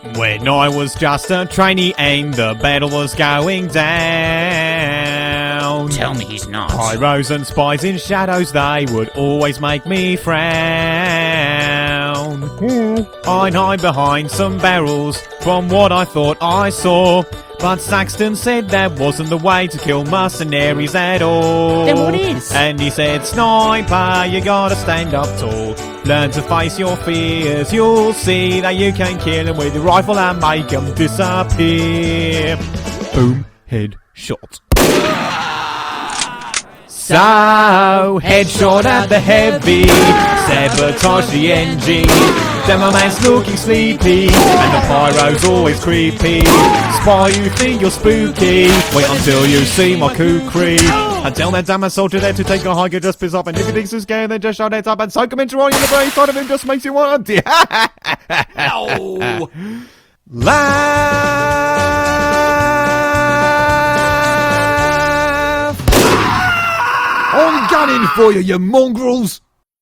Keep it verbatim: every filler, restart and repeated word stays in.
When I was just a trainee and the battle was going down. Tell me he's not. Pyros and spies in shadows, they would always make me frown. I'd hide behind some barrels from what I thought I saw. But Saxton said that wasn't the way to kill mercenaries at all. Then what is? And he said, sniper, you gotta stand up tall. Learn to face your fears. You'll see that you can kill them with your rifle and make them disappear. Boom, head shot. So, headshot at the heavy, sabotage the engine. Then my man's looking sleepy, and the pyro's always creepy. Spy, you think you're spooky, wait until you see my kukri. Until that damn soldier there to take a hike, just piss off. And if he thinks he's scared, then just shut it up and soak him into oil in the brain side of him, just makes you want to... No. Laugh! I'm gunning for you, you mongrels!